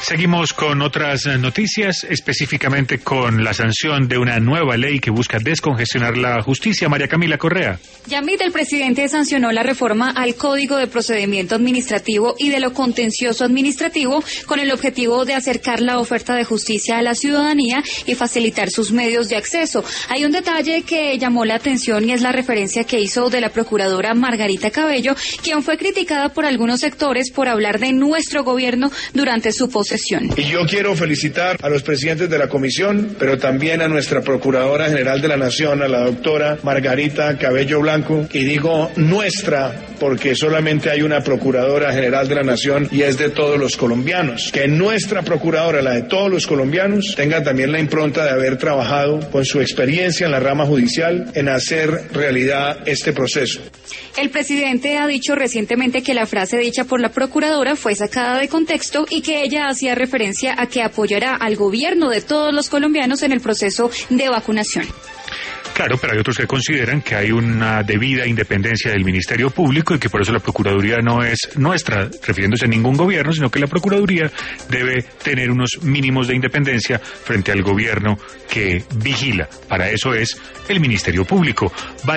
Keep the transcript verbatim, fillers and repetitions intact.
Seguimos con otras noticias, específicamente con la sanción de una nueva ley que busca descongestionar la justicia. María Camila Correa. Yamit, el presidente sancionó la reforma al Código de Procedimiento Administrativo y de lo Contencioso Administrativo con el objetivo de acercar la oferta de justicia a la ciudadanía y facilitar sus medios de acceso. Hay un detalle que llamó la atención y es la referencia que hizo de la procuradora Margarita Cabello, quien fue criticada por algunos sectores por hablar de nuestro gobierno durante su posesión. Y yo quiero felicitar a los presidentes de la comisión, pero también a nuestra Procuradora General de la Nación, a la doctora Margarita Cabello Blanco, y digo nuestra porque solamente hay una Procuradora General de la Nación y es de todos los colombianos. Que nuestra Procuradora, la de todos los colombianos, tenga también la impronta de haber trabajado con su experiencia en la rama judicial en hacer realidad este proceso. El presidente ha dicho recientemente que la frase dicha por la procuradora fue sacada de contexto y que ella hacía referencia a que apoyará al gobierno de todos los colombianos en el proceso de vacunación. Claro, pero hay otros que consideran que hay una debida independencia del Ministerio Público y que por eso la Procuraduría no es nuestra, refiriéndose a ningún gobierno, sino que la Procuraduría debe tener unos mínimos de independencia frente al gobierno que vigila. Para eso es el Ministerio Público.